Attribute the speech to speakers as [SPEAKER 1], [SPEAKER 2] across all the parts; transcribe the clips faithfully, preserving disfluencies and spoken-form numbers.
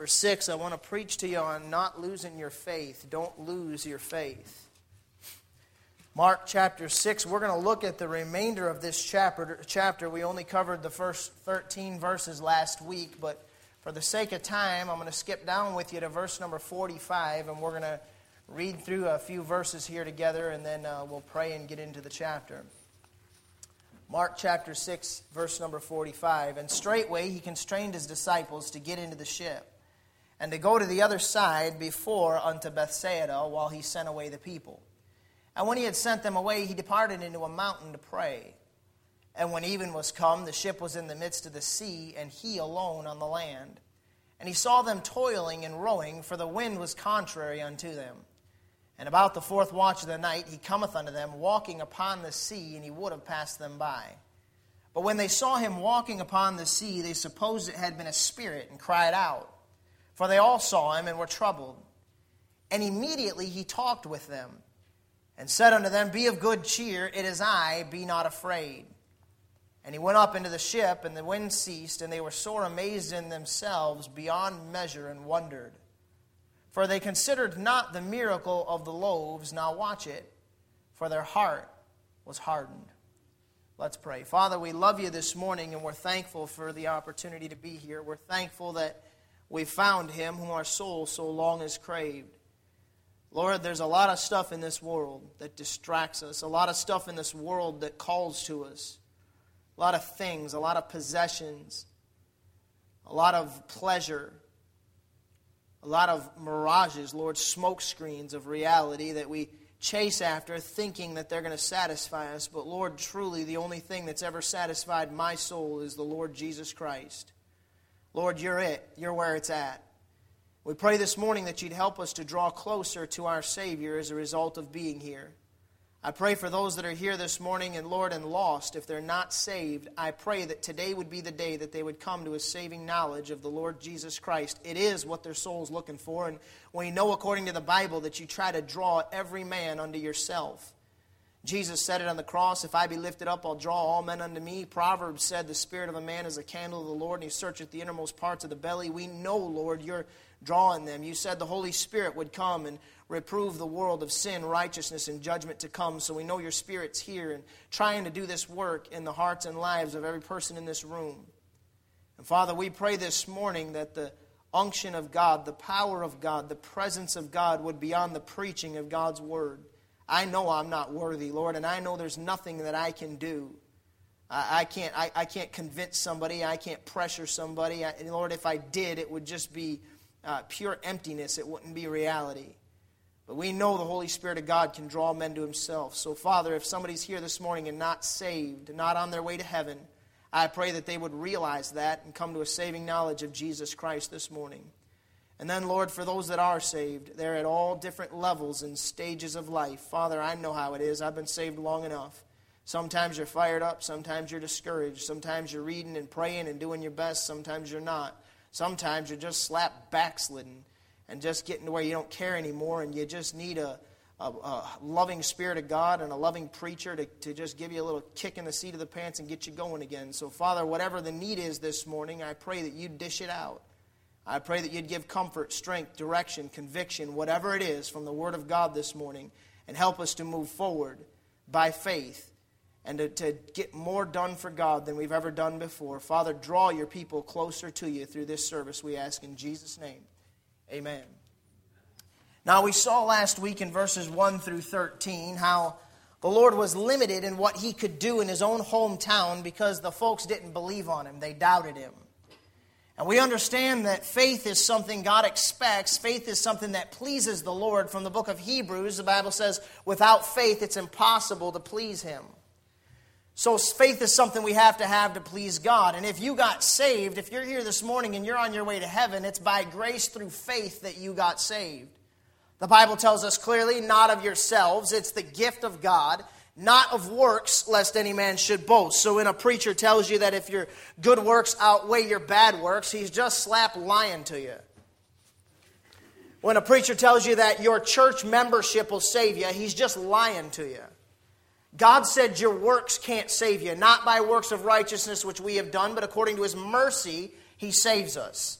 [SPEAKER 1] chapter six, I want to preach to you on not losing your faith. Don't lose your faith. Mark chapter six, we're going to look at the remainder of this chapter. Chapter. We only covered the first thirteen verses last week, but for the sake of time, I'm going to skip down with you to verse number forty-five, and we're going to read through a few verses here together, and then uh, we'll pray and get into the chapter. Mark chapter six, verse number forty-five. And straightway he constrained his disciples to get into the ship, and to go to the other side before unto Bethsaida, while he sent away the people. And when he had sent them away, he departed into a mountain to pray. And when even was come, the ship was in the midst of the sea, and he alone on the land. And he saw them toiling and rowing, for the wind was contrary unto them. And about the fourth watch of the night he cometh unto them, walking upon the sea, and he would have passed them by. But when they saw him walking upon the sea, they supposed it had been a spirit, and cried out. For they all saw him, and were troubled. And immediately he talked with them, and said unto them, Be of good cheer, it is I, be not afraid. And he went up into the ship, and the wind ceased, and they were sore amazed in themselves beyond measure, and wondered. For they considered not the miracle of the loaves. Now watch it, for their heart was hardened. Let's pray. Father, we love you this morning, and we're thankful for the opportunity to be here. We're thankful that we found him whom our soul so long has craved. Lord, there's a lot of stuff in this world that distracts us, a lot of stuff in this world that calls to us, a lot of things, a lot of possessions, a lot of pleasure, a lot of mirages, Lord, smoke screens of reality that we chase after thinking that they're going to satisfy us. But Lord, truly the only thing that's ever satisfied my soul is the Lord Jesus Christ. Lord, you're it. You're where it's at. We pray this morning that you'd help us to draw closer to our Savior as a result of being here. I pray for those that are here this morning and, Lord, and lost. If they're not saved, I pray that today would be the day that they would come to a saving knowledge of the Lord Jesus Christ. It is what their soul's looking for, and we know according to the Bible that you try to draw every man unto yourself. Jesus said it on the cross, If I be lifted up, I'll draw all men unto me. Proverbs said, The spirit of a man is a candle of the Lord, and he searcheth the innermost parts of the belly. We know, Lord, you're drawing them. You said the Holy Spirit would come and reprove the world of sin, righteousness, and judgment to come. So we know your Spirit's here and trying to do this work in the hearts and lives of every person in this room. And Father, we pray this morning that the unction of God, the power of God, the presence of God would be on the preaching of God's Word. I know I'm not worthy, Lord, and I know there's nothing that I can do. I, I can't I, I can't convince somebody. I can't pressure somebody. I, and Lord, if I did, it would just be uh, pure emptiness. It wouldn't be reality. But we know the Holy Spirit of God can draw men to himself. So, Father, if somebody's here this morning and not saved, not on their way to heaven, I pray that they would realize that and come to a saving knowledge of Jesus Christ this morning. And then, Lord, for those that are saved, they're at all different levels and stages of life. Father, I know how it is. I've been saved long enough. Sometimes you're fired up. Sometimes you're discouraged. Sometimes you're reading and praying and doing your best. Sometimes you're not. Sometimes you're just slap backslidden and just getting to where you don't care anymore, and you just need a, a, a loving Spirit of God and a loving preacher to, to just give you a little kick in the seat of the pants and get you going again. So, Father, whatever the need is this morning, I pray that you'd dish it out. I pray that you'd give comfort, strength, direction, conviction, whatever it is from the Word of God this morning, and help us to move forward by faith and to, to get more done for God than we've ever done before. Father, draw your people closer to you through this service, we ask in Jesus' name. Amen. Now, we saw last week in verses one through thirteen how the Lord was limited in what he could do in his own hometown because the folks didn't believe on him. They doubted him. And we understand that faith is something God expects. Faith is something that pleases the Lord. From the book of Hebrews, the Bible says, without faith, it's impossible to please him. So faith is something we have to have to please God. And if you got saved, if you're here this morning and you're on your way to heaven, it's by grace through faith that you got saved. The Bible tells us clearly, not of yourselves. It's the gift of God, not of works, lest any man should boast. So when a preacher tells you that if your good works outweigh your bad works, he's just slap lying to you. When a preacher tells you that your church membership will save you, he's just lying to you. God said your works can't save you, not by works of righteousness which we have done, but according to his mercy, he saves us.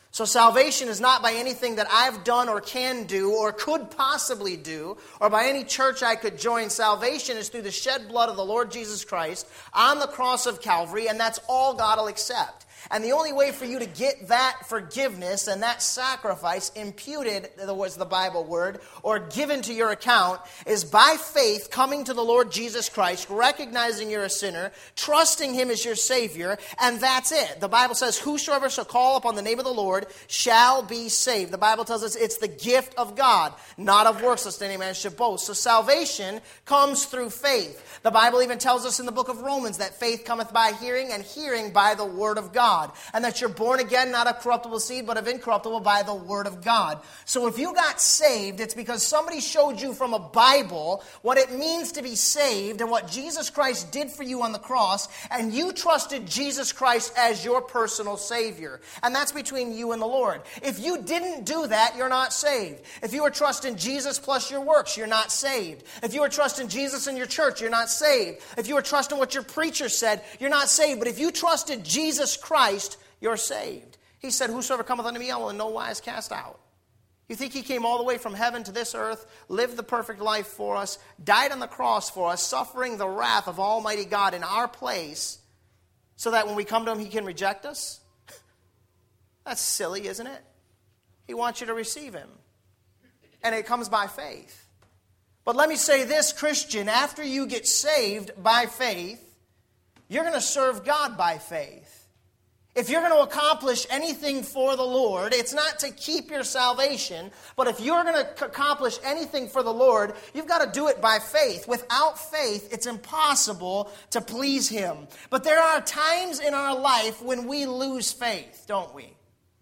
[SPEAKER 1] So salvation is not by anything that I've done or can do or could possibly do or by any church I could join. Salvation is through the shed blood of the Lord Jesus Christ on the cross of Calvary, and that's all God will accept. And the only way for you to get that forgiveness and that sacrifice imputed, was the Bible word, or given to your account, is by faith coming to the Lord Jesus Christ, recognizing you're a sinner, trusting Him as your Savior, and that's it. The Bible says, whosoever shall call upon the name of the Lord shall be saved. The Bible tells us it's the gift of God, not of works, lest any man should boast. So salvation comes through faith. The Bible even tells us in the book of Romans that faith cometh by hearing, and hearing by the word of God. And that you're born again, not of corruptible seed, but of incorruptible by the word of God. So if you got saved, it's because somebody showed you from a Bible what it means to be saved and what Jesus Christ did for you on the cross, and you trusted Jesus Christ as your personal Savior. And that's between you and the Lord. If you didn't do that, you're not saved. If you were trusting Jesus plus your works, you're not saved. If you were trusting Jesus in your church, you're not saved. If you were trusting what your preacher said, you're not saved. But if you trusted Jesus Christ, Christ, you're saved. He said, whosoever cometh unto me, I will in no wise cast out. You think He came all the way from heaven to this earth, lived the perfect life for us, died on the cross for us, suffering the wrath of Almighty God in our place, so that when we come to Him, He can reject us? That's silly, isn't it? He wants you to receive Him. And it comes by faith. But let me say this, Christian, after you get saved by faith, you're going to serve God by faith. If you're going to accomplish anything for the Lord, it's not to keep your salvation, but if you're going to accomplish anything for the Lord, you've got to do it by faith. Without faith, it's impossible to please Him. But there are times in our life when we lose faith, don't we?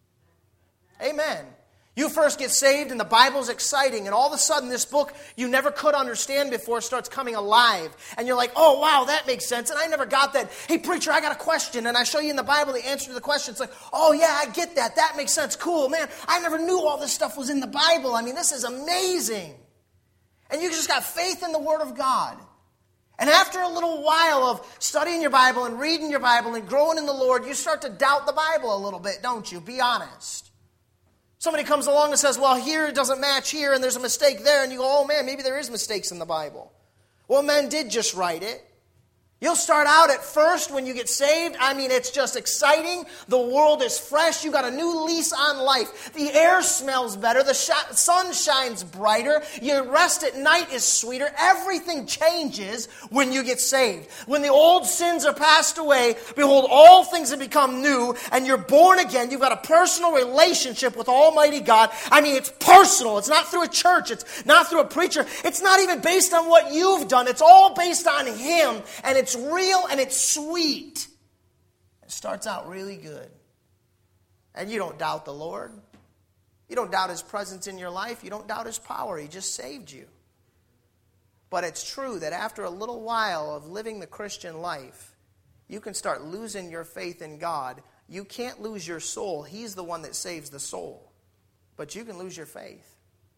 [SPEAKER 1] Amen. You first get saved and the Bible's exciting, and all of a sudden this book you never could understand before starts coming alive. And you're like, oh wow, that makes sense, and I never got that. Hey preacher, I got a question, and I show you in the Bible the answer to the question. It's like, oh yeah, I get that. That makes sense. Cool, man. I never knew all this stuff was in the Bible. I mean, this is amazing. And you just got faith in the Word of God. And after a little while of studying your Bible and reading your Bible and growing in the Lord, you start to doubt the Bible a little bit, don't you? Be honest. Somebody comes along and says, well, here it doesn't match here, and there's a mistake there, and you go, oh man, maybe there is mistakes in the Bible. Well, men did just write it. You'll start out at first when you get saved. I mean, it's just exciting. The world is fresh. You got a new lease on life. The air smells better. The sh- sun shines brighter. Your rest at night is sweeter. Everything changes when you get saved. When the old sins are passed away, behold, all things have become new, and you're born again. You've got a personal relationship with Almighty God. I mean, it's personal. It's not through a church. It's not through a preacher. It's not even based on what you've done. It's all based on Him, and it's It's real and it's sweet. It starts out really good. And you don't doubt the Lord. You don't doubt His presence in your life. You don't doubt His power. He just saved you. But it's true that after a little while of living the Christian life, you can start losing your faith in God. You can't lose your soul. He's the one that saves the soul. But you can lose your faith.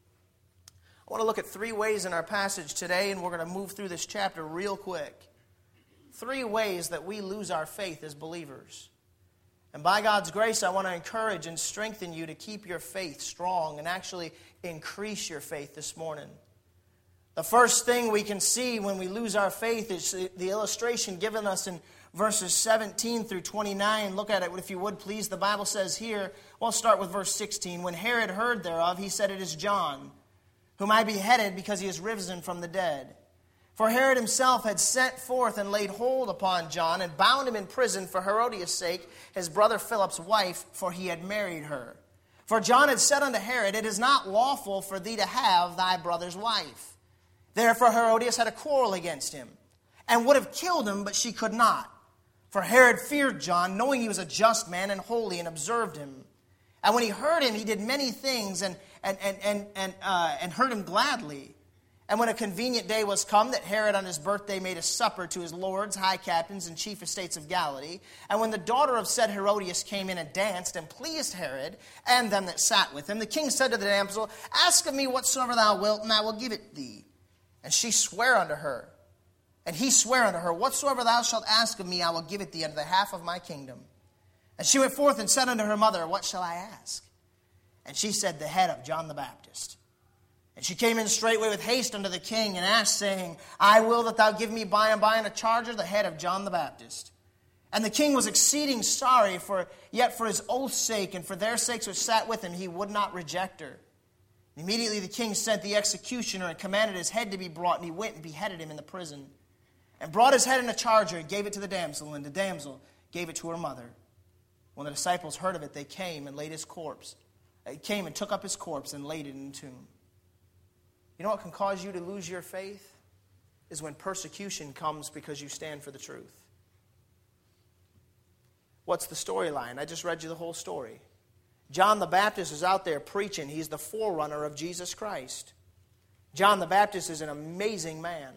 [SPEAKER 1] I want to look at three ways in our passage today, and we're going to move through this chapter real quick. Three ways that we lose our faith as believers. And by God's grace, I want to encourage and strengthen you to keep your faith strong and actually increase your faith this morning. The first thing we can see when we lose our faith is the illustration given us in verses seventeen through twenty-nine. Look at it if you would, please. The Bible says here, well, I'll start with verse sixteen. When Herod heard thereof, he said, it is John, whom I beheaded because he is risen from the dead. For Herod himself had sent forth and laid hold upon John and bound him in prison for Herodias' sake, his brother Philip's wife, for he had married her. For John had said unto Herod, it is not lawful for thee to have thy brother's wife. Therefore Herodias had a quarrel against him, and would have killed him, but she could not. For Herod feared John, knowing he was a just man and holy, and observed him. And when he heard him, he did many things, and, and, and, and, and, uh, and heard him gladly. And when a convenient day was come, that Herod on his birthday made a supper to his lords, high captains, and chief estates of Galilee. And when the daughter of said Herodias came in and danced, and pleased Herod, and them that sat with him, the king said to the damsel, ask of me whatsoever thou wilt, and I will give it thee. And she sware unto her, and he sware unto her, whatsoever thou shalt ask of me, I will give it thee unto the half of my kingdom. And she went forth and said unto her mother, What shall I ask? And she said, The head of John the Baptist. And she came in straightway with haste unto the king, and asked, saying, I will that thou give me by and by in a charger the head of John the Baptist. And the king was exceeding sorry, for yet for his oath's sake, and for their sakes which sat with him, he would not reject her. And immediately the king sent the executioner, and commanded his head to be brought, and he went and beheaded him in the prison. And brought his head in a charger, and gave it to the damsel, and the damsel gave it to her mother. When the disciples heard of it, they came and laid his corpse. They came and took up his corpse and laid it in the tomb. You know what can cause you to lose your faith? Is when persecution comes because you stand for the truth. What's the storyline? I just read you the whole story. John the Baptist is out there preaching. He's the forerunner of Jesus Christ. John the Baptist is an amazing man.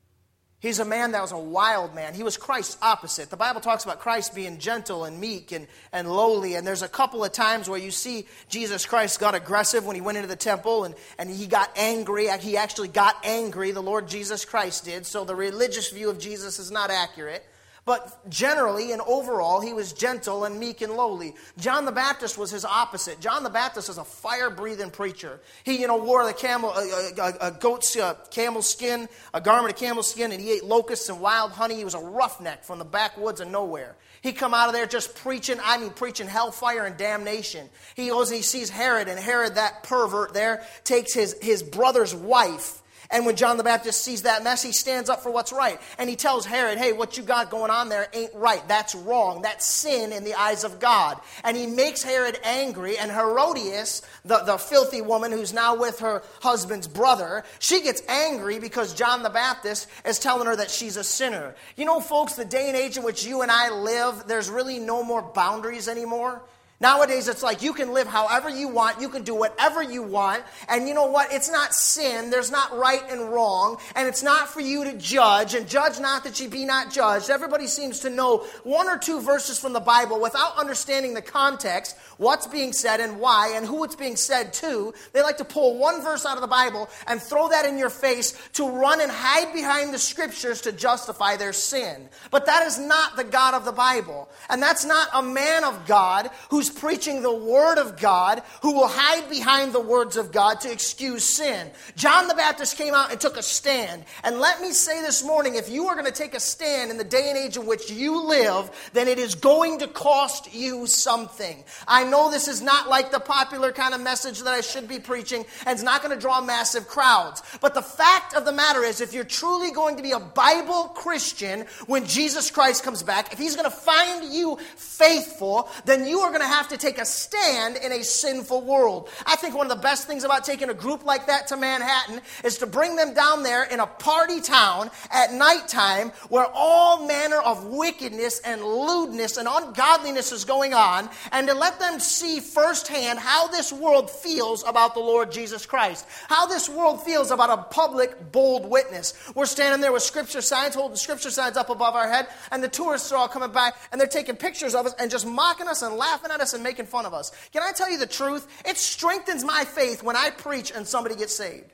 [SPEAKER 1] He's a man that was a wild man. He was Christ's opposite. The Bible talks about Christ being gentle and meek and, and lowly. And there's a couple of times where you see Jesus Christ got aggressive when he went into the temple and, and he got angry. He actually got angry, the Lord Jesus Christ did. So the religious view of Jesus is not accurate. But generally and overall, he was gentle and meek and lowly. John the Baptist was his opposite. John the Baptist is a fire-breathing preacher. He, you know, wore the camel, a, a, a goat's uh, camel skin, a garment of camel skin, and he ate locusts and wild honey. He was a roughneck from the backwoods of nowhere. He come out of there just preaching, I mean preaching hellfire and damnation. He goes and he sees Herod, and Herod, that pervert there, takes his, his brother's wife. And when John the Baptist sees that mess, he stands up for what's right. And he tells Herod, hey, what you got going on there ain't right. That's wrong. That's sin in the eyes of God. And he makes Herod angry. And Herodias, the, the filthy woman who's now with her husband's brother, she gets angry because John the Baptist is telling her that she's a sinner. You know, folks, the day and age in which you and I live, there's really no more boundaries anymore. Nowadays, it's like you can live however you want. You can do whatever you want. And you know what? It's not sin. There's not right and wrong. And it's not for you to judge. And judge not that ye be not judged. Everybody seems to know one or two verses from the Bible without understanding the context, what's being said and why, and who it's being said to. They like to pull one verse out of the Bible and throw that in your face to run and hide behind the Scriptures to justify their sin. But that is not the God of the Bible. And that's not a man of God who's preaching the Word of God, who will hide behind the words of God to excuse sin. John the Baptist came out and took a stand. And let me say this morning, if you are going to take a stand in the day and age in which you live, then it is going to cost you something. I know this is not like the popular kind of message that I should be preaching, and it's not going to draw massive crowds. But the fact of the matter is, if you're truly going to be a Bible Christian when Jesus Christ comes back, if He's going to find you faithful, then you are going to have to take a stand in a sinful world. I think one of the best things about taking a group like that to Manhattan is to bring them down there in a party town at nighttime where all manner of wickedness and lewdness and ungodliness is going on, and to let them see firsthand how this world feels about the Lord Jesus Christ, how this world feels about a public, bold witness. We're standing there with Scripture signs, holding Scripture signs up above our head, and the tourists are all coming by, and they're taking pictures of us and just mocking us and laughing at us and making fun of us. Can I tell you the truth? It strengthens my faith when I preach and somebody gets saved.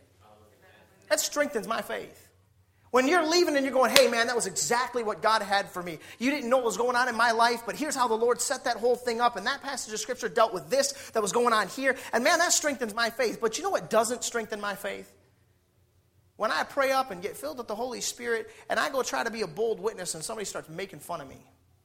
[SPEAKER 1] That strengthens my faith. When you're leaving and you're going, hey man, that was exactly what God had for me. You didn't know what was going on in my life, but here's how the Lord set that whole thing up. And that passage of Scripture dealt with this that was going on here. And man, that strengthens my faith. But you know what doesn't strengthen my faith? When I pray up and get filled with the Holy Spirit and I go try to be a bold witness and somebody starts making fun of me.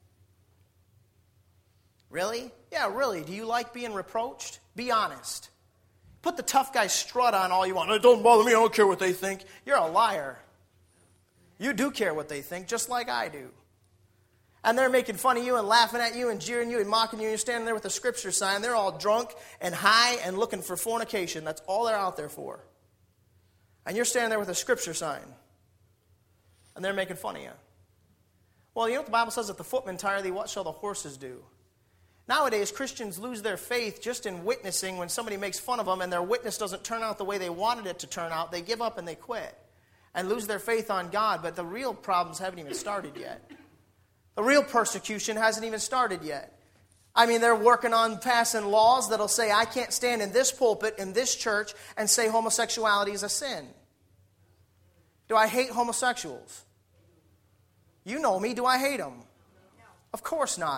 [SPEAKER 1] Really? Yeah, really. Do you like being reproached? Be honest. Put the tough guy strut on all you want. It don't bother me. I don't care what they think. You're a liar. You do care what they think, just like I do. And they're making fun of you and laughing at you and jeering you and mocking you. And you're standing there with a Scripture sign. They're all drunk and high and looking for fornication. That's all they're out there for. And you're standing there with a Scripture sign. And they're making fun of you. Well, you know what the Bible says? If the footmen tire thee, what shall the horses do? Nowadays, Christians lose their faith just in witnessing when somebody makes fun of them and their witness doesn't turn out the way they wanted it to turn out. They give up and they quit and lose their faith on God. But the real problems haven't even started yet. The real persecution hasn't even started yet. I mean, they're working on passing laws that'll say, I can't stand in this pulpit, in this church, and say homosexuality is a sin. Do I hate homosexuals? You know me. Do I hate them? Of course not. Do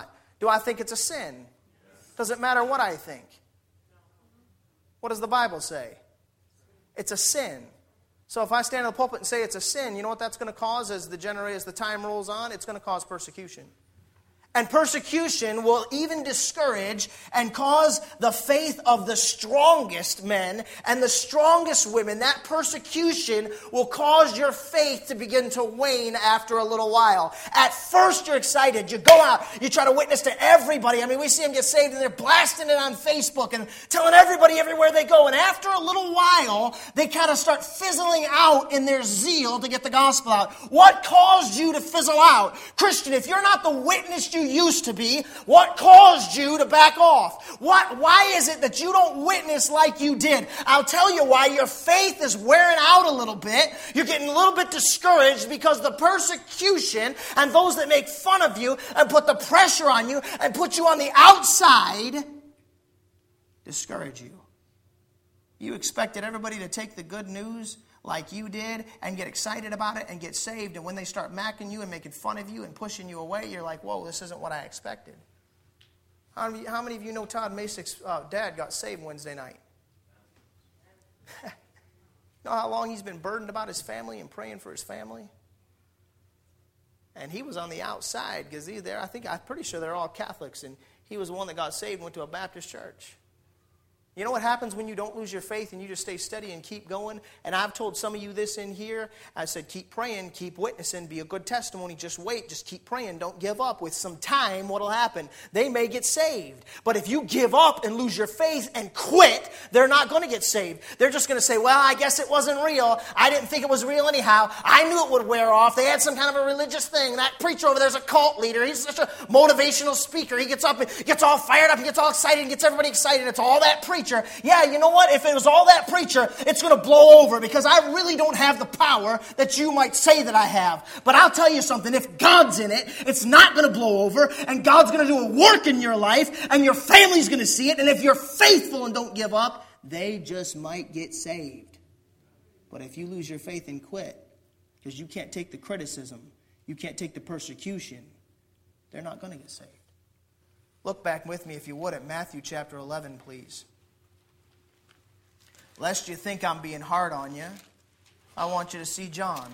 [SPEAKER 1] Do I think it's a sin? Does it matter what I think? What does the Bible say? It's a sin. So if I stand in the pulpit and say it's a sin, you know what that's going to cause as the genera- as the time rolls on? It's going to cause persecution. And persecution will even discourage and cause the faith of the strongest men and the strongest women. That persecution will cause your faith to begin to wane after a little while. At first you're excited. You go out. You try to witness to everybody. I mean, we see them get saved and they're blasting it on Facebook and telling everybody everywhere they go. And after a little while, they kind of start fizzling out in their zeal to get the gospel out. What caused you to fizzle out? Christian, if you're not the witness you used to be, what caused you to back off? What, why is it that you don't witness like you did? I'll tell you why. Your faith is wearing out a little bit. You're getting a little bit discouraged because the persecution and those that make fun of you and put the pressure on you and put you on the outside discourage you. You expected everybody to take the good news like you did and get excited about it and get saved. And when they start macking you and making fun of you and pushing you away, you're like, whoa, this isn't what I expected. How many, how many of you know Todd Masick's uh, dad got saved Wednesday night? Know how long he's been burdened about his family and praying for his family? And he was on the outside because he there. I think I'm pretty sure they're all Catholics, and he was the one that got saved and went to a Baptist church. You know what happens when you don't lose your faith and you just stay steady and keep going? And I've told some of you this in here. I said, keep praying, keep witnessing, be a good testimony. Just wait, just keep praying. Don't give up. With some time, what will happen? They may get saved. But if you give up and lose your faith and quit, they're not going to get saved. They're just going to say, well, I guess it wasn't real. I didn't think it was real anyhow. I knew it would wear off. They had some kind of a religious thing. That preacher over there's a cult leader. He's such a motivational speaker. He gets up and gets all fired up. He gets all excited and gets everybody excited. It's all that preacher. Yeah, you know what? If it was all that preacher, it's going to blow over because I really don't have the power that you might say that I have. But I'll tell you something. If God's in it, it's not going to blow over, and God's going to do a work in your life, and your family's going to see it. And if you're faithful and don't give up, they just might get saved. But if you lose your faith and quit because you can't take the criticism, you can't take the persecution, they're not going to get saved. Look back with me, if you would, at Matthew chapter eleven, please. Lest you think I'm being hard on you, I want you to see John,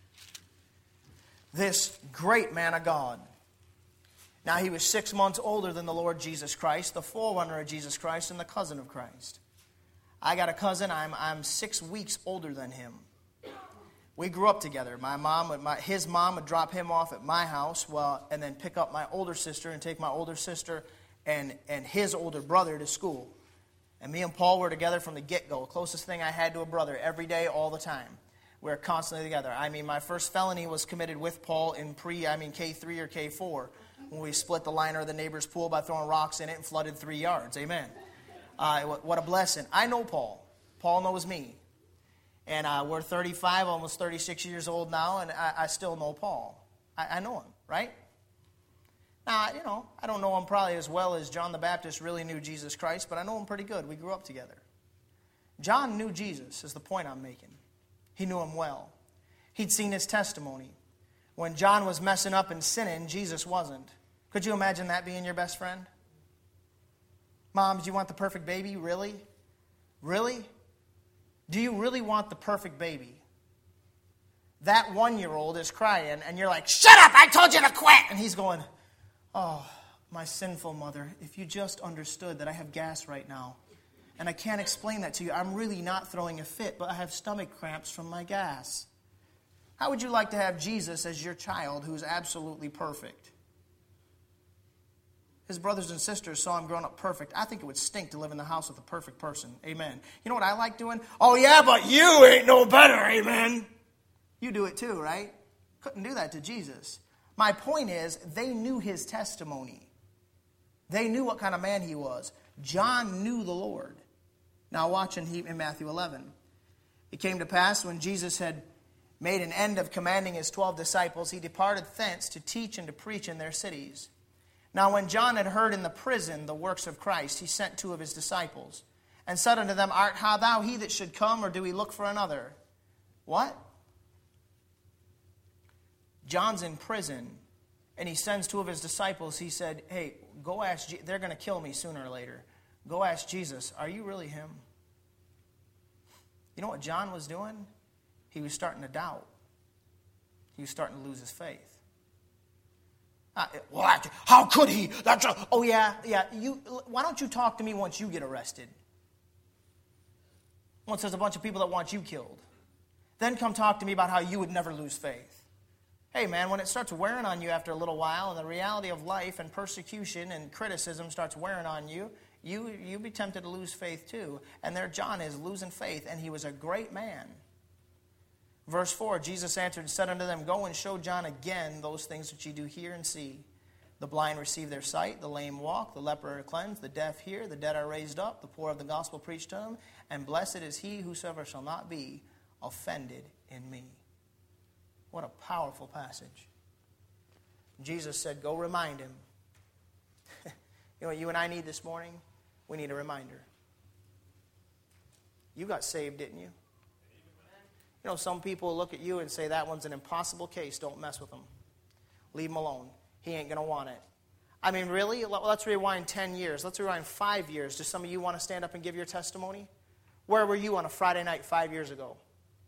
[SPEAKER 1] this great man of God. Now, he was six months older than the Lord Jesus Christ, the forerunner of Jesus Christ, and the cousin of Christ. I got a cousin, I'm, I'm six weeks older than him. We grew up together. My mom, my, his mom would drop him off at my house, well, and then pick up my older sister and take my older sister and, and his older brother to school. And me and Paul were together from the get-go. Closest thing I had to a brother every day, all the time. We were constantly together. I mean, my first felony was committed with Paul in pre, I mean, K three or K four, when we split the liner of the neighbor's pool by throwing rocks in it and flooded three yards. Amen. Uh, what a blessing. I know Paul. Paul knows me. And uh, we're thirty-five, almost thirty-six years old now, and I, I still know Paul. I, I know him, right? Now, you know, I don't know him probably as well as John the Baptist really knew Jesus Christ, but I know him pretty good. We grew up together. John knew Jesus, is the point I'm making. He knew him well. He'd seen his testimony. When John was messing up and sinning, Jesus wasn't. Could you imagine that being your best friend? Mom, do you want the perfect baby? Really? Really? Do you really want the perfect baby? That one-year-old is crying, and you're like, shut up, I told you to quit! And he's going, oh, my sinful mother, if you just understood that I have gas right now, and I can't explain that to you. I'm really not throwing a fit, but I have stomach cramps from my gas. How would you like to have Jesus as your child who is absolutely perfect? His brothers and sisters saw him growing up perfect. I think it would stink to live in the house with a perfect person. Amen. You know what I like doing? Oh, yeah, but you ain't no better. Amen. You do it too, right? Couldn't do that to Jesus. My point is, they knew his testimony. They knew what kind of man he was. John knew the Lord. Now watch in, in Matthew eleven. It came to pass when Jesus had made an end of commanding his twelve disciples, he departed thence to teach and to preach in their cities. Now when John had heard in the prison the works of Christ, he sent two of his disciples, and said unto them, Art thou he that should come, or do we look for another? What? John's in prison, and he sends two of his disciples. He said, hey, go ask, Je- they're going to kill me sooner or later. Go ask Jesus, are you really him? You know what John was doing? He was starting to doubt. He was starting to lose his faith. Uh, well, how could he? That's a, oh, yeah, yeah. You, why don't you talk to me once you get arrested? Once there's a bunch of people that want you killed. Then come talk to me about how you would never lose faith. Hey, man, when it starts wearing on you after a little while, and the reality of life and persecution and criticism starts wearing on you, you, you'll be tempted to lose faith too. And there John is losing faith, and he was a great man. Verse four, Jesus answered and said unto them, go and show John again those things which ye do hear and see. The blind receive their sight, the lame walk, the leper are cleansed, the deaf hear, the dead are raised up, the poor of the gospel preached to them, and blessed is he whosoever shall not be offended in me. What a powerful passage. Jesus said, go remind him. You know what you and I need this morning? We need a reminder. You got saved, didn't you? You know, some people look at you and say, that one's an impossible case. Don't mess with him. Leave him alone. He ain't going to want it. I mean, really? Let's rewind ten years. Let's rewind five years. Do some of you want to stand up and give your testimony? Where were you on a Friday night five years ago?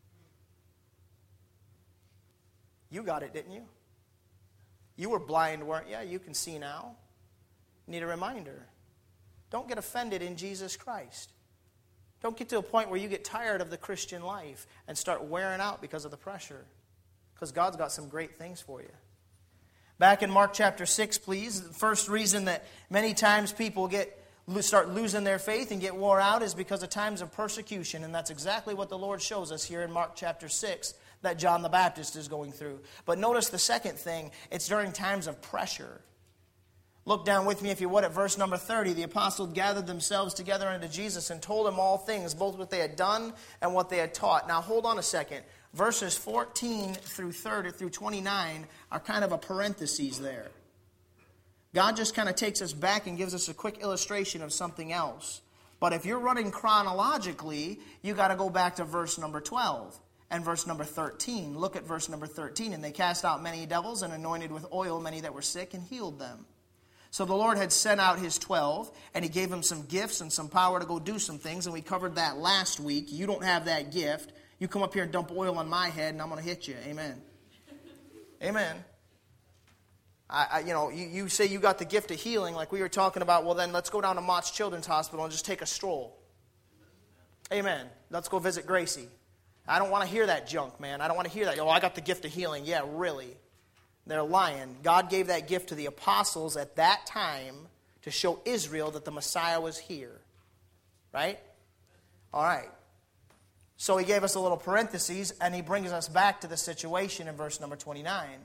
[SPEAKER 1] You got it, didn't you? You were blind, weren't you? You can see now. Need a reminder. Don't get offended in Jesus Christ. Don't get to a point where you get tired of the Christian life and start wearing out because of the pressure. Because God's got some great things for you. Back in Mark chapter six, please. The first reason that many times people get start losing their faith and get wore out is because of times of persecution. And that's exactly what the Lord shows us here in Mark chapter six that John the Baptist is going through. But notice the second thing. It's during times of pressure. Look down with me, if you would, at verse number thirty. The apostles gathered themselves together unto Jesus and told him all things, both what they had done and what they had taught. Now, hold on a second. Verses fourteen through thirty through twenty-nine are kind of a parenthesis there. God just kind of takes us back and gives us a quick illustration of something else. But if you're running chronologically, you got to go back to verse number twelve. And verse number thirteen. Look at verse number thirteen. And they cast out many devils and anointed with oil many that were sick and healed them. So the Lord had sent out his twelve, and he gave them some gifts and some power to go do some things, and we covered that last week. You don't have that gift. You come up here and dump oil on my head, and I'm going to hit you. Amen. Amen. I, I, you know, you, you say you got the gift of healing, like we were talking about. Well, then let's go down to Mott's Children's Hospital and just take a stroll. Amen. Let's go visit Gracie. I don't want to hear that junk, man. I don't want to hear that. Oh, I got the gift of healing. Yeah, really. They're lying. God gave that gift to the apostles at that time to show Israel that the Messiah was here. Right? All right. So he gave us a little parenthesis, and he brings us back to the situation in verse number twenty-nine.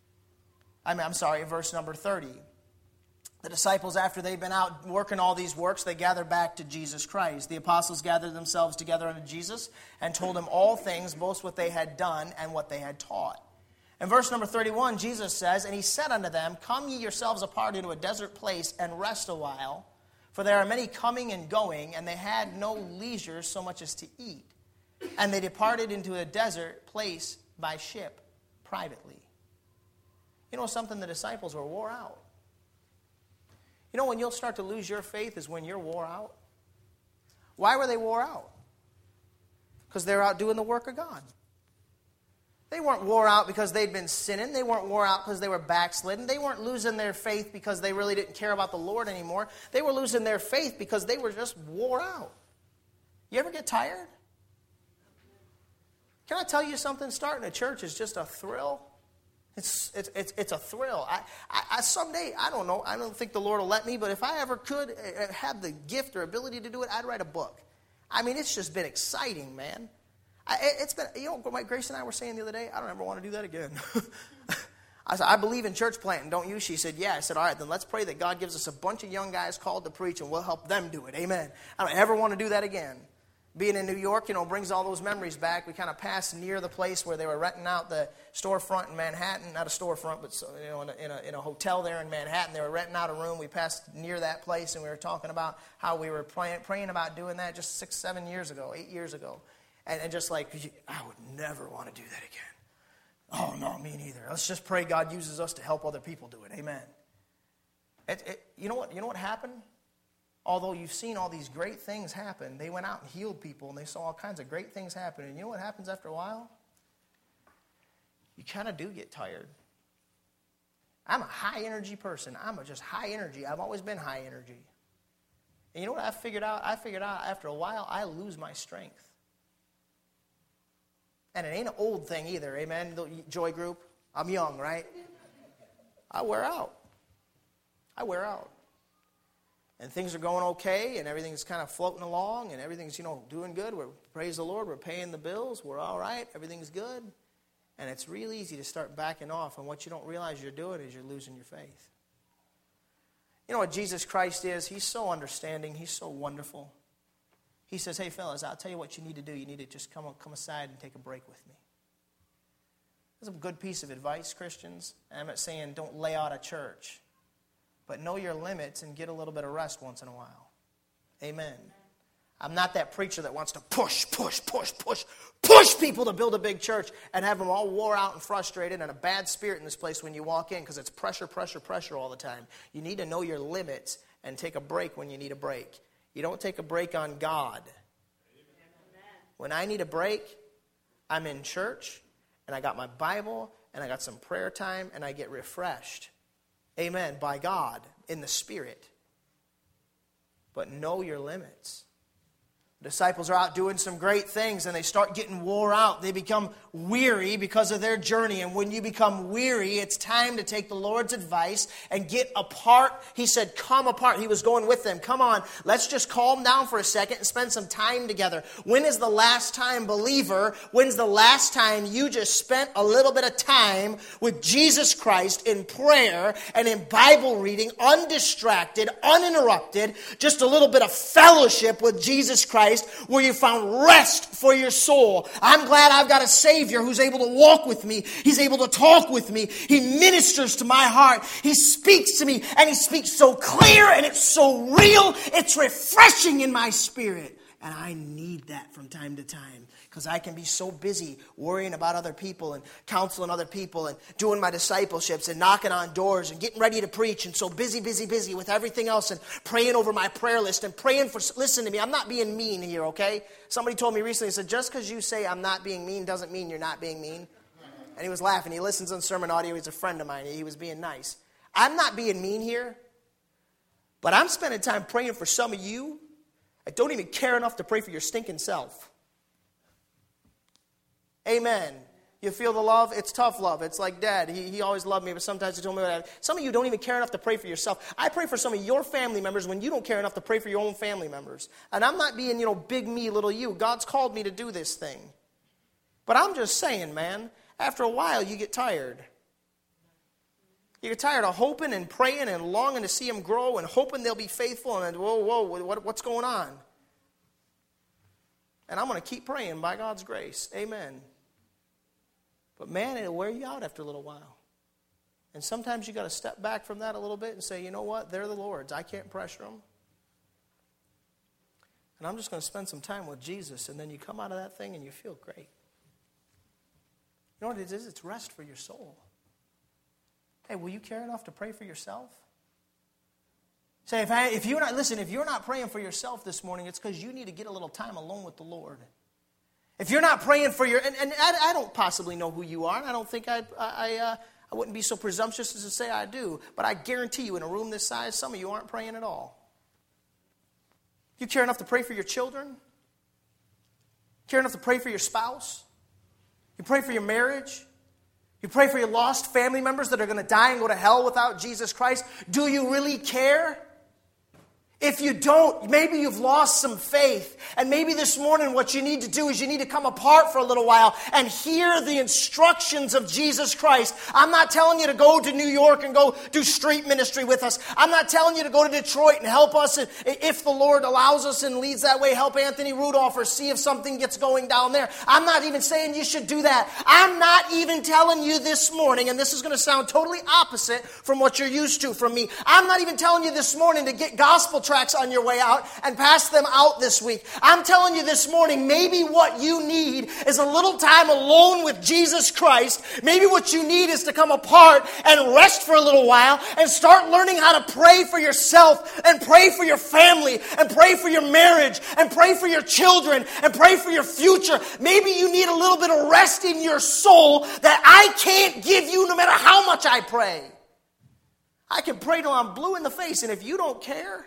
[SPEAKER 1] I mean, I'm sorry, verse number thirty. The disciples, after they've been out working all these works, they gather back to Jesus Christ. The apostles gathered themselves together unto Jesus and told him all things, both what they had done and what they had taught. In verse number thirty-one, Jesus says, and he said unto them, come ye yourselves apart into a desert place and rest a while, for there are many coming and going, and they had no leisure so much as to eat. And they departed into a desert place by ship privately. You know something? The disciples were wore out. You know when you'll start to lose your faith is when you're wore out. Why were they wore out? Because they're out doing the work of God. They weren't wore out because they'd been sinning. They weren't wore out because they were backslidden. They weren't losing their faith because they really didn't care about the Lord anymore. They were losing their faith because they were just wore out. You ever get tired? Can I tell you something? Starting a church is just a thrill. It's it's it's, it's a thrill. I, I, I someday, I don't know, I don't think the Lord will let me, but if I ever could have the gift or ability to do it, I'd write a book. I mean, it's just been exciting, man. I, it's been, you know what my Grace and I were saying the other day? I don't ever want to do that again. I said, I believe in church planting, don't you? She said, yeah. I said, all right, then let's pray that God gives us a bunch of young guys called to preach, and we'll help them do it. Amen. I don't ever want to do that again. Being in New York, you know, brings all those memories back. We kind of passed near the place where they were renting out the storefront in Manhattan. Not a storefront, but you know, in a, in a, in a hotel there in Manhattan. They were renting out a room. We passed near that place, and we were talking about how we were praying, praying about doing that just six, seven years ago, eight years ago. And, and just like, I would never want to do that again. Oh, no, me neither. Let's just pray God uses us to help other people do it. Amen. It, it, you know what? You know what happened? Although you've seen all these great things happen, they went out and healed people, and they saw all kinds of great things happen. And you know what happens after a while? You kind of do get tired. I'm a high energy person. I'm a just high energy. I've always been high energy. And you know what I figured out? I figured out after a while, I lose my strength. And it ain't an old thing either, amen, the Joy Group. I'm young, right? I wear out. I wear out. And things are going okay, and everything's kind of floating along, and everything's, you know, doing good. We're, praise the Lord, we're paying the bills. We're all right. Everything's good. And it's real easy to start backing off, and what you don't realize you're doing is you're losing your faith. You know what Jesus Christ is? He's so understanding. He's so wonderful. He says, hey, fellas, I'll tell you what you need to do. You need to just come, come aside and take a break with me. That's a good piece of advice, Christians. I'm not saying don't lay out of church. But know your limits and get a little bit of rest once in a while. Amen. I'm not that preacher that wants to push, push, push, push, push people to build a big church and have them all wore out and frustrated and a bad spirit in this place when you walk in because it's pressure, pressure, pressure all the time. You need to know your limits and take a break when you need a break. You don't take a break on God. When I need a break, I'm in church and I got my Bible and I got some prayer time and I get refreshed. Amen, by God, in the Spirit. But know your limits. The disciples are out doing some great things and they start getting wore out. They become weary because of their journey. And when you become weary, it's time to take the Lord's advice and get apart. He said, come apart. He was going with them. Come on, let's just calm down for a second and spend some time together. When is the last time, believer, when's the last time you just spent a little bit of time with Jesus Christ in prayer and in Bible reading, undistracted, uninterrupted, just a little bit of fellowship with Jesus Christ, where you found rest for your soul? I'm glad I've got a Savior who's able to walk with me. He's able to talk with me. He ministers to my heart. He speaks to me, and He speaks so clear, and it's so real. It's refreshing in my spirit. And I need that from time to time because I can be so busy worrying about other people and counseling other people and doing my discipleships and knocking on doors and getting ready to preach and so busy, busy, busy with everything else and praying over my prayer list and praying for, listen to me, I'm not being mean here, okay? Somebody told me recently, he said, just because you say I'm not being mean doesn't mean you're not being mean. And he was laughing. He listens on sermon audio. He's a friend of mine. He was being nice. I'm not being mean here, but I'm spending time praying for some of you. I don't even care enough to pray for your stinking self. Amen. You feel the love? It's tough love. It's like Dad. He, he always loved me, but sometimes he told me that. Some of you don't even care enough to pray for yourself. I pray for some of your family members when you don't care enough to pray for your own family members. And I'm not being, you know, big me, little you. God's called me to do this thing. But I'm just saying, man, after a while you get tired. You get tired of hoping and praying and longing to see them grow and hoping they'll be faithful and whoa, whoa, what, what's going on? And I'm going to keep praying by God's grace. Amen. But man, it'll wear you out after a little while. And sometimes you got to step back from that a little bit and say, you know what? They're the Lord's. I can't pressure them. And I'm just going to spend some time with Jesus. And then you come out of that thing and you feel great. You know what it is? It's rest for your soul. Hey, will you care enough to pray for yourself? Say, if, I, if you're not, listen, if you're not praying for yourself this morning, it's because you need to get a little time alone with the Lord. If you're not praying for your, and, and I, I don't possibly know who you are, and I don't think I, I, uh, I wouldn't be so presumptuous as to say I do, but I guarantee you in a room this size, some of you aren't praying at all. You care enough to pray for your children? Care enough to pray for your spouse? You pray for your marriage? You pray for your lost family members that are going to die and go to hell without Jesus Christ? Do you really care? If you don't, maybe you've lost some faith. And maybe this morning what you need to do is you need to come apart for a little while and hear the instructions of Jesus Christ. I'm not telling you to go to New York and go do street ministry with us. I'm not telling you to go to Detroit and help us, and if the Lord allows us and leads that way, help Anthony Rudolph or see if something gets going down there. I'm not even saying you should do that. I'm not even telling you this morning, and this is going to sound totally opposite from what you're used to from me. I'm not even telling you this morning to get gospel tracts on your way out and pass them out this week. I'm telling you this morning, maybe what you need is a little time alone with Jesus Christ. Maybe what you need is to come apart and rest for a little while and start learning how to pray for yourself and pray for your family and pray for your marriage and pray for your children and pray for your future. Maybe you need a little bit of rest in your soul that I can't give you no matter how much I pray. I can pray till I'm blue in the face, and if you don't care,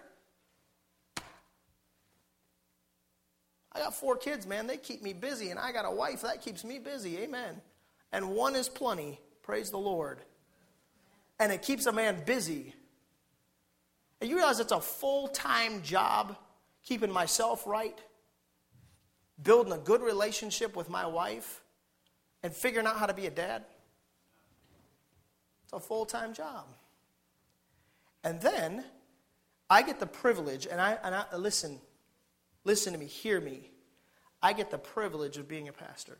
[SPEAKER 1] I got four kids, man. They keep me busy, and I got a wife that keeps me busy. Amen. And one is plenty. Praise the Lord. And it keeps a man busy. And you realize it's a full-time job keeping myself right, building a good relationship with my wife, and figuring out how to be a dad? It's a full-time job. And then I get the privilege, and I, and I listen, listen to me, hear me. I get the privilege of being a pastor.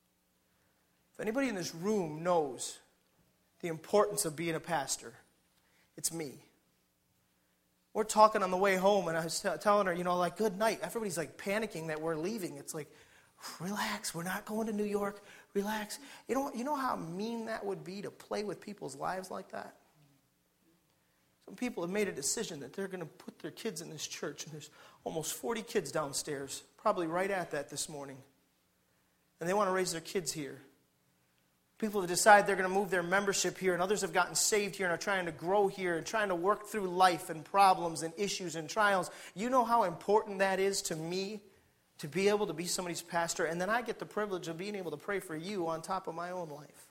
[SPEAKER 1] If anybody in this room knows the importance of being a pastor, it's me. We're talking on the way home, and I was t- telling her, you know, like, good night. Everybody's like panicking that we're leaving. It's like, relax, we're not going to New York. Relax. You know, you know how mean that would be to play with people's lives like that? Some people have made a decision that they're going to put their kids in this church, and there's almost forty kids downstairs, probably right at that this morning. And they want to raise their kids here. People have decided they're going to move their membership here, and others have gotten saved here and are trying to grow here and trying to work through life and problems and issues and trials. You know how important that is to me to be able to be somebody's pastor, and then I get the privilege of being able to pray for you on top of my own life.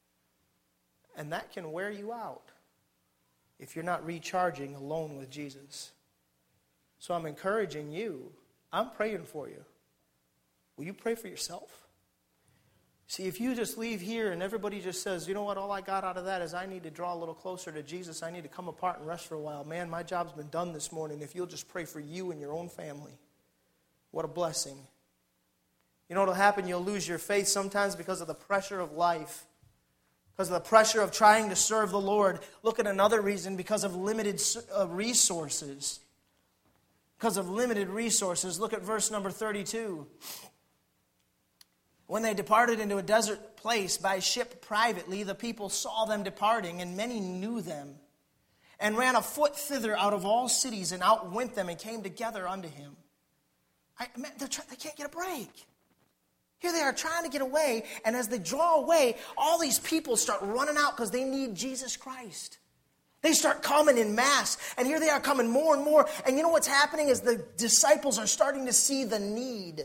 [SPEAKER 1] And that can wear you out if you're not recharging alone with Jesus. So I'm encouraging you. I'm praying for you. Will you pray for yourself? See, if you just leave here and everybody just says, you know what, all I got out of that is I need to draw a little closer to Jesus. I need to come apart and rest for a while. Man, my job's been done this morning. If you'll just pray for you and your own family. What a blessing. You know what will happen? You'll lose your faith sometimes because of the pressure of life. Because of the pressure of trying to serve the Lord. Look at another reason, because of limited resources. Because of limited resources. Look at verse number thirty-two. When they departed into a desert place by ship privately, the people saw them departing, and many knew them, and ran afoot thither out of all cities, and outwent them, and came together unto him. I, man, try, they can't get a break. Here they are trying to get away, and as they draw away, all these people start running out because they need Jesus Christ. They start coming in mass, and here they are coming more and more. And you know what's happening is the disciples are starting to see the need.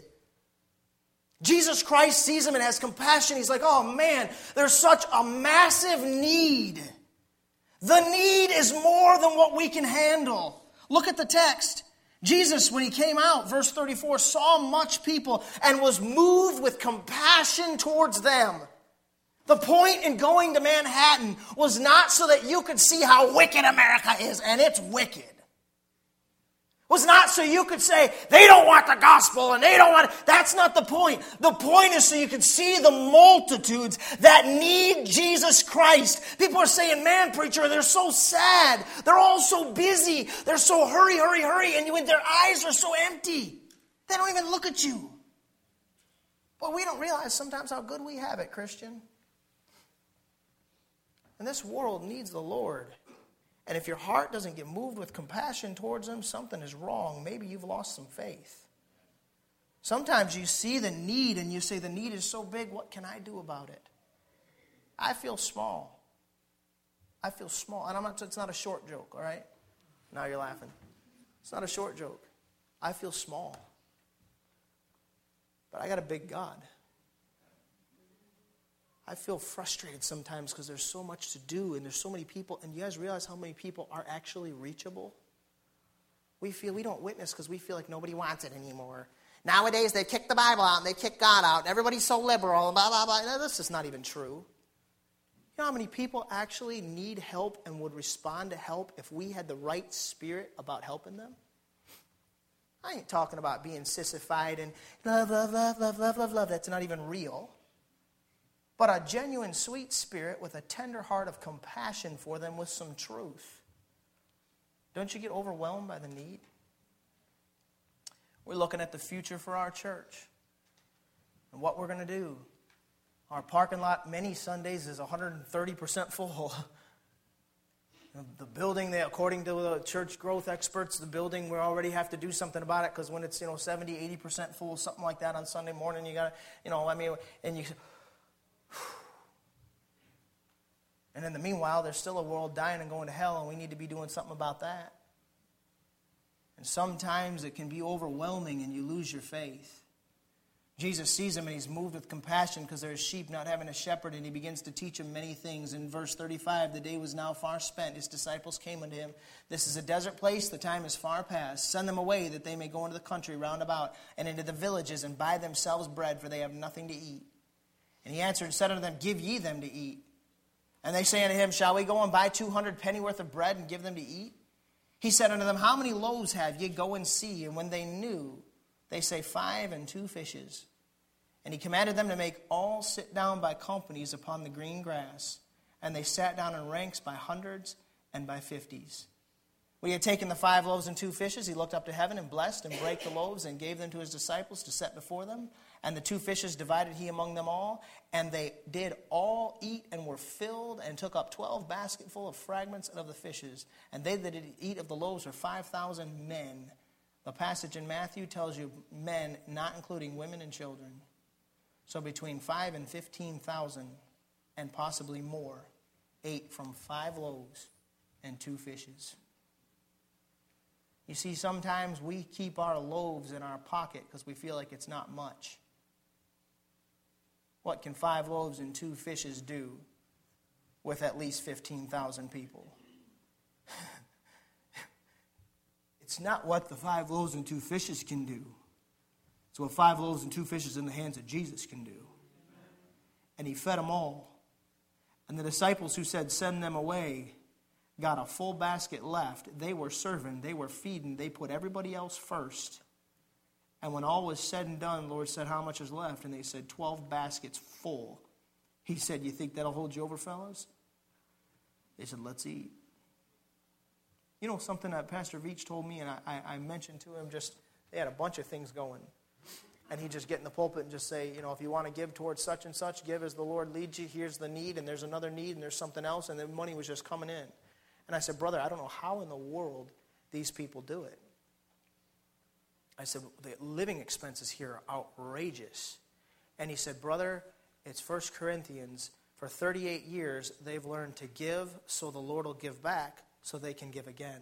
[SPEAKER 1] Jesus Christ sees them and has compassion. He's like, oh man, there's such a massive need. The need is more than what we can handle. Look at the text. Jesus, when he came out, verse thirty-four, saw much people and was moved with compassion towards them. The point in going to Manhattan was not so that you could see how wicked America is, and it's wicked. Was not so you could say, they don't want the gospel and they don't want it. That's not the point. The point is so you can see the multitudes that need Jesus Christ. People are saying, man, preacher, they're so sad. They're all so busy. They're so hurry, hurry, hurry. And you, their eyes are so empty. They don't even look at you. But we don't realize sometimes how good we have it, Christian. And this world needs the Lord. And if your heart doesn't get moved with compassion towards them, something is wrong. Maybe you've lost some faith. Sometimes you see the need and you say, the need is so big, what can I do about it? I feel small. I feel small. And I'm not, it's not a short joke, all right? Now you're laughing. It's not a short joke. I feel small. But I got a big God. I feel frustrated sometimes because there's so much to do and there's so many people. And you guys realize how many people are actually reachable? We feel we don't witness because we feel like nobody wants it anymore. Nowadays, they kick the Bible out and they kick God out. Everybody's so liberal, blah, blah, blah. This is not even true. You know how many people actually need help and would respond to help if we had the right spirit about helping them? I ain't talking about being sissified and love, love, love, love, love, love, love. That's not even real. But a genuine sweet spirit with a tender heart of compassion for them with some truth. Don't you get overwhelmed by the need? We're looking at the future for our church and what we're going to do. Our parking lot many Sundays is one hundred thirty percent full. The building, they, according to the church growth experts, the building, we already have to do something about it because when it's, you know, seventy, eighty percent full, something like that on Sunday morning, you got to, you know, I mean, and you... And in the meanwhile, there's still a world dying and going to hell, and we need to be doing something about that. And sometimes it can be overwhelming and you lose your faith. Jesus sees them and he's moved with compassion because they're sheep not having a shepherd, and he begins to teach them many things. In verse thirty-five, the day was now far spent. His disciples came unto him. This is a desert place. The time is far past. Send them away that they may go into the country round about and into the villages and buy themselves bread, for they have nothing to eat. And he answered and said unto them, Give ye them to eat. And they say unto him, Shall we go and buy two hundred pennyworth of bread and give them to eat? He said unto them, How many loaves have ye? Go and see. And when they knew, they say, Five and two fishes. And he commanded them to make all sit down by companies upon the green grass. And they sat down in ranks by hundreds and by fifties. When he had taken the five loaves and two fishes, he looked up to heaven and blessed and brake the loaves and gave them to his disciples to set before them. And the two fishes divided he among them all. And they did all eat and were filled, and took up twelve basketful of fragments of the fishes. And they that did eat of the loaves were five thousand men. The passage in Matthew tells you men, not including women and children. So between five and fifteen thousand, and possibly more, ate from five loaves and two fishes. You see, sometimes we keep our loaves in our pocket because we feel like it's not much. What can five loaves and two fishes do with at least fifteen thousand people? It's not what the five loaves and two fishes can do. It's what five loaves and two fishes in the hands of Jesus can do. And he fed them all. And the disciples who said, Send them away, got a full basket left. They were serving. They were feeding. They put everybody else first. And when all was said and done, the Lord said, How much is left? And they said, twelve baskets full. He said, You think that'll hold you over, fellas? They said, Let's eat. You know something that Pastor Veach told me, and I, I, I mentioned to him, just they had a bunch of things going. And he'd just get in the pulpit and just say, you know, if you want to give towards such and such, give as the Lord leads you. Here's the need, and there's another need, and there's something else, and the money was just coming in. And I said, Brother, I don't know how in the world these people do it. I said, the living expenses here are outrageous. And he said, Brother, it's First Corinthians. For thirty-eight years, they've learned to give so the Lord will give back so they can give again.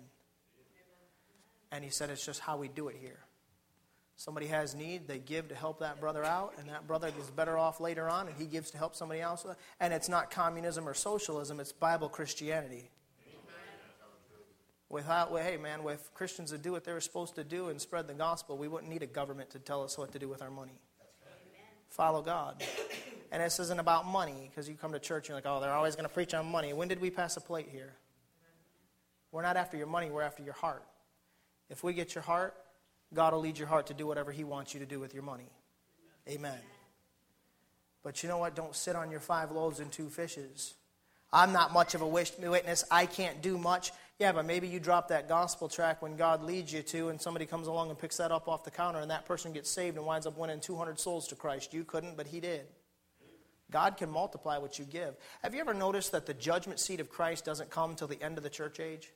[SPEAKER 1] And he said, it's just how we do it here. Somebody has need, they give to help that brother out, and that brother is better off later on, and he gives to help somebody else. And it's not communism or socialism, it's Bible Christianity. Without, well, hey man, with Christians that do what they were supposed to do and spread the gospel, we wouldn't need a government to tell us what to do with our money. Follow God. And this isn't about money, because you come to church and you're like, oh, they're always going to preach on money. When did we pass a plate here? We're not after your money, we're after your heart. If we get your heart, God will lead your heart to do whatever he wants you to do with your money. Amen. But you know what? Don't sit on your five loaves and two fishes. I'm not much of a witness. I can't do much. Yeah, but maybe you drop that gospel tract when God leads you to, and somebody comes along and picks that up off the counter, and that person gets saved and winds up winning two hundred souls to Christ. You couldn't, but he did. God can multiply what you give. Have you ever noticed that the judgment seat of Christ doesn't come till the end of the church age?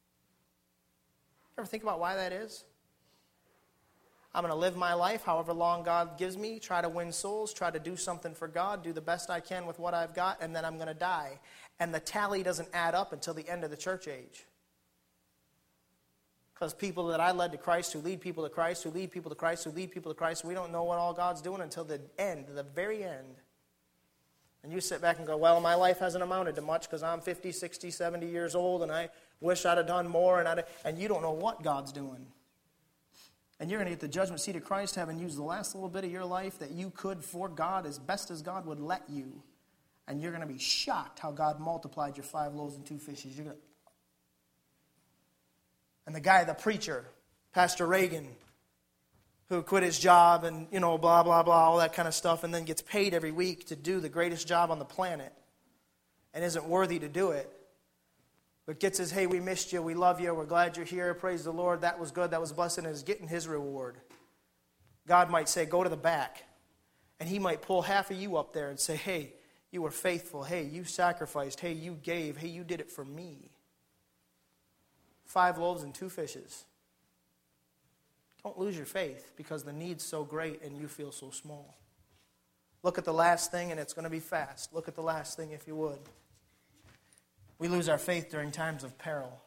[SPEAKER 1] Ever think about why that is? I'm going to live my life however long God gives me, try to win souls, try to do something for God, do the best I can with what I've got, and then I'm going to die. And the tally doesn't add up until the end of the church age. Because people that I led to Christ, who lead people to Christ, who lead people to Christ, who lead people to Christ, we don't know what all God's doing until the end, the very end. And you sit back and go, well, my life hasn't amounted to much because I'm fifty, sixty, seventy years old, and I wish I'd have done more, and, I'd, and you don't know what God's doing. And you're going to get the judgment seat of Christ having used the last little bit of your life that you could for God as best as God would let you. And you're going to be shocked how God multiplied your five loaves and two fishes. You're going to... And the guy, the preacher, Pastor Reagan, who quit his job and, you know, blah, blah, blah, all that kind of stuff, and then gets paid every week to do the greatest job on the planet and isn't worthy to do it. But gets his, hey, we missed you, we love you, we're glad you're here, praise the Lord, that was good, that was a blessing, and is getting his reward. God might say, go to the back. And he might pull half of you up there and say, hey, you were faithful. Hey, you sacrificed. Hey, you gave. Hey, you did it for me. Five loaves and two fishes. Don't lose your faith because the need's so great and you feel so small. Look at the last thing, and it's going to be fast. Look at the last thing if you would. We lose our faith during times of peril.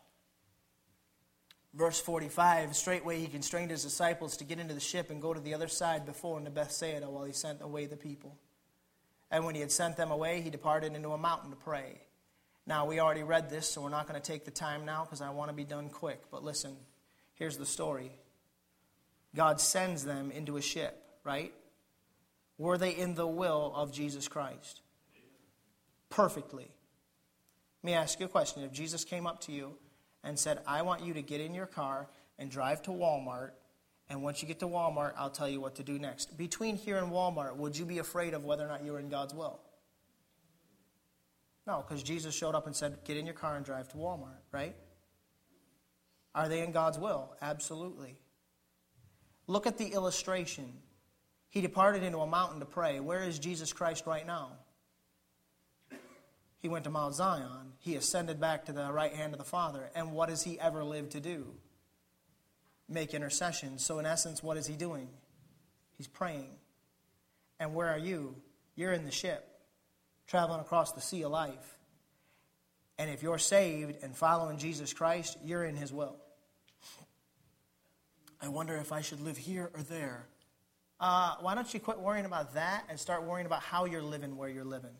[SPEAKER 1] Verse forty-five, straightway he constrained his disciples to get into the ship and go to the other side before into Bethsaida while he sent away the people. And when he had sent them away, he departed into a mountain to pray. Now, we already read this, so we're not going to take the time now because I want to be done quick. But listen, here's the story. God sends them into a ship, right? Were they in the will of Jesus Christ? Perfectly. Let me ask you a question. If Jesus came up to you and said, I want you to get in your car and drive to Walmart, and once you get to Walmart, I'll tell you what to do next. Between here and Walmart, would you be afraid of whether or not you were in God's will? No, because Jesus showed up and said, get in your car and drive to Walmart, right? Are they in God's will? Absolutely. Look at the illustration. He departed into a mountain to pray. Where is Jesus Christ right now? He went to Mount Zion. He ascended back to the right hand of the Father. And what has he ever lived to do? Make intercession. So in essence, what is he doing? He's praying. And where are you? You're in the ship, traveling across the sea of life. And if you're saved and following Jesus Christ, you're in his will. I wonder if I should live here or there. Uh, why don't you quit worrying about that and start worrying about how you're living where you're living?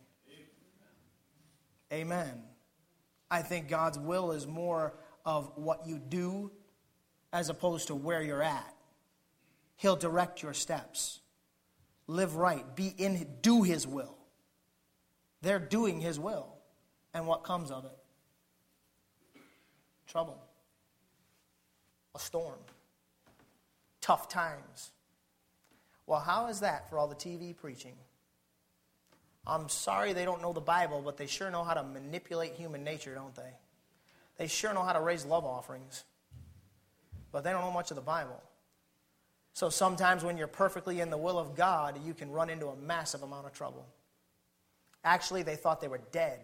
[SPEAKER 1] Amen. I think God's will is more of what you do as opposed to where you're at. He'll direct your steps. Live right. Be in, do his will. They're doing his will. And what comes of it? Trouble. A storm. Tough times. Well, how is that for all the T V preaching? I'm sorry they don't know the Bible, but they sure know how to manipulate human nature, don't they? They sure know how to raise love offerings. But they don't know much of the Bible. So sometimes when you're perfectly in the will of God, you can run into a massive amount of trouble. Actually, they thought they were dead.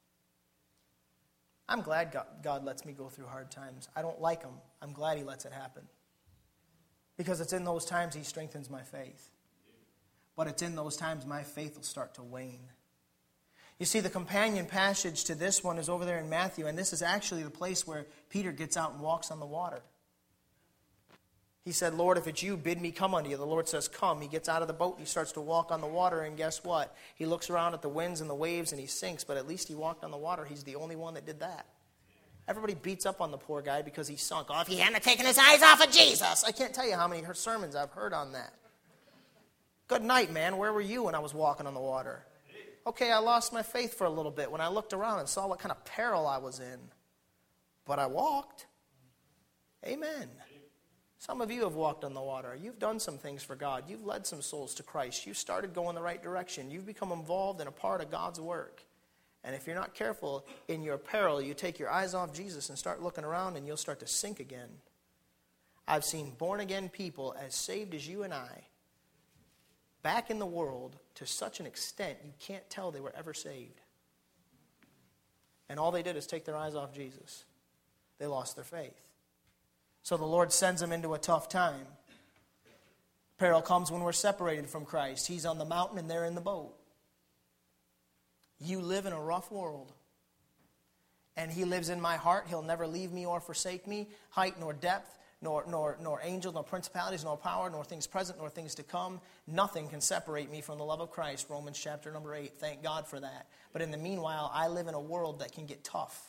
[SPEAKER 1] I'm glad God, God lets me go through hard times. I don't like them. I'm glad he lets it happen. Because it's in those times he strengthens my faith. But it's in those times my faith will start to wane. You see, the companion passage to this one is over there in Matthew, and this is actually the place where Peter gets out and walks on the water. He said, Lord, if it's you, bid me come unto you. The Lord says, come. He gets out of the boat, and he starts to walk on the water, and guess what? He looks around at the winds and the waves, and he sinks, but at least he walked on the water. He's the only one that did that. Everybody beats up on the poor guy because he sunk. Oh, if he hadn't taken his eyes off of Jesus. I can't tell you how many sermons I've heard on that. Good night, man. Where were you when I was walking on the water? Okay, I lost my faith for a little bit when I looked around and saw what kind of peril I was in. But I walked. Amen. Some of you have walked on the water. You've done some things for God. You've led some souls to Christ. You've started going the right direction. You've become involved in a part of God's work. And if you're not careful in your peril, you take your eyes off Jesus and start looking around and you'll start to sink again. I've seen born-again people as saved as you and I back in the world to such an extent you can't tell they were ever saved. And all they did is take their eyes off Jesus. They lost their faith. So the Lord sends them into a tough time. Peril comes when we're separated from Christ. He's on the mountain and they're in the boat. You live in a rough world. And he lives in my heart. He'll never leave me or forsake me. Height nor depth, nor, nor, nor angels, nor principalities, nor power, nor things present, nor things to come. Nothing can separate me from the love of Christ. Romans chapter number eight. Thank God for that. But in the meanwhile, I live in a world that can get tough.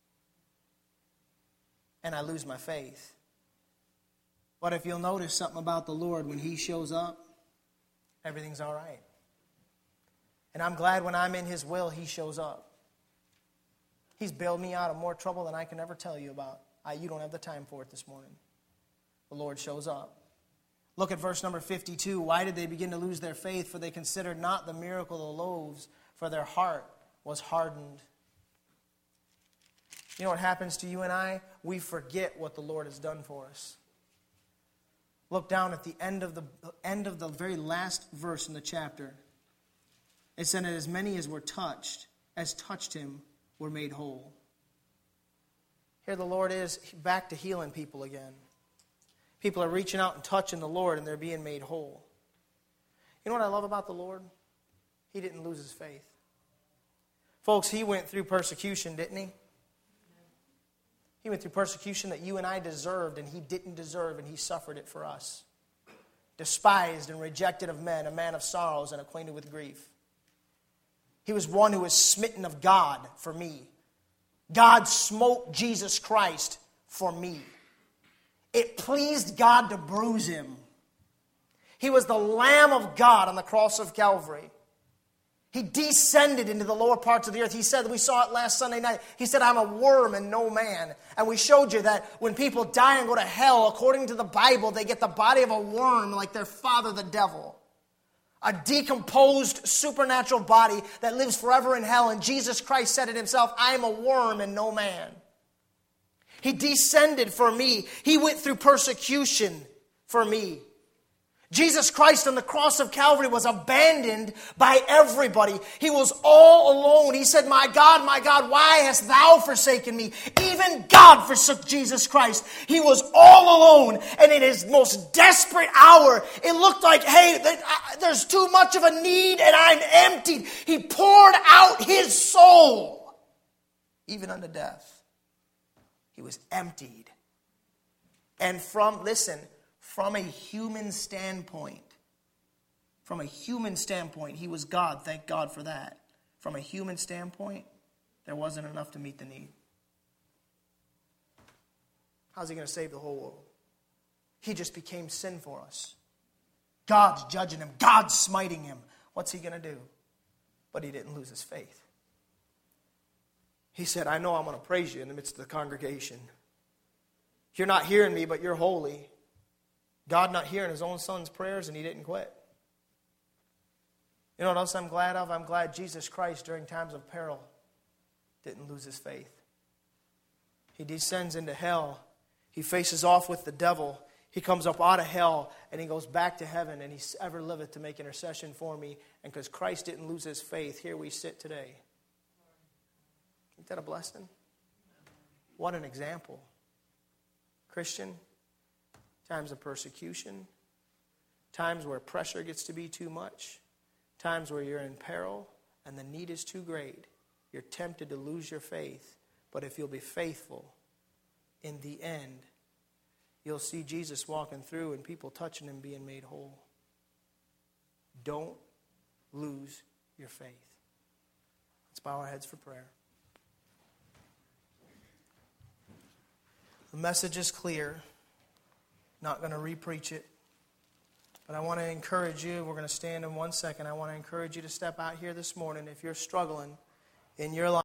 [SPEAKER 1] And I lose my faith. But if you'll notice something about the Lord, when he shows up, everything's all right. And I'm glad when I'm in his will, he shows up. He's bailed me out of more trouble than I can ever tell you about. I, you don't have the time for it this morning. The Lord shows up. Look at verse number fifty-two. Why did they begin to lose their faith? For they considered not the miracle of the loaves, for their heart was hardened. You know what happens to you and I? We forget what the Lord has done for us. Look down at the end of the end of the very last verse in the chapter. It said, as many as were touched, as touched him, were made whole. Here the Lord is back to healing people again. People are reaching out and touching the Lord, and they're being made whole. You know what I love about the Lord? He didn't lose his faith. Folks, he went through persecution, didn't he? He went through persecution that you and I deserved, and he didn't deserve, and he suffered it for us. Despised and rejected of men, a man of sorrows and acquainted with grief. He was one who was smitten of God for me. God smote Jesus Christ for me. It pleased God to bruise him. He was the Lamb of God on the cross of Calvary. He descended into the lower parts of the earth. He said, we saw it last Sunday night, he said, I'm a worm and no man. And we showed you that when people die and go to hell, according to the Bible, they get the body of a worm like their father, the devil. A decomposed supernatural body that lives forever in hell. And Jesus Christ said it himself, I am a worm and no man. He descended for me. He went through persecution for me. Jesus Christ on the cross of Calvary was abandoned by everybody. He was all alone. He said, my God, my God, why hast thou forsaken me? Even God forsook Jesus Christ. He was all alone. And in his most desperate hour, it looked like, hey, there's too much of a need and I'm emptied. He poured out his soul, even unto death. He was emptied. And from, listen, From a human standpoint, from a human standpoint, he was God. Thank God for that. From a human standpoint, there wasn't enough to meet the need. How's he going to save the whole world? He just became sin for us. God's judging him. God's smiting him. What's he going to do? But he didn't lose his faith. He said, I know I'm going to praise you in the midst of the congregation. You're not hearing me, but you're holy. God not hearing his own son's prayers, and he didn't quit. You know what else I'm glad of? I'm glad Jesus Christ, during times of peril, didn't lose his faith. He descends into hell. He faces off with the devil. He comes up out of hell, and he goes back to heaven, and he ever liveth to make intercession for me. And because Christ didn't lose his faith, here we sit today. Isn't that a blessing? What an example. Christian, times of persecution, times where pressure gets to be too much, times where you're in peril and the need is too great. You're tempted to lose your faith, but if you'll be faithful, in the end, you'll see Jesus walking through and people touching him being made whole. Don't lose your faith. Let's bow our heads for prayer. The message is clear. Not going to re-preach it. But I want to encourage you. We're going to stand in one second. I want to encourage you to step out here this morning if you're struggling in your life.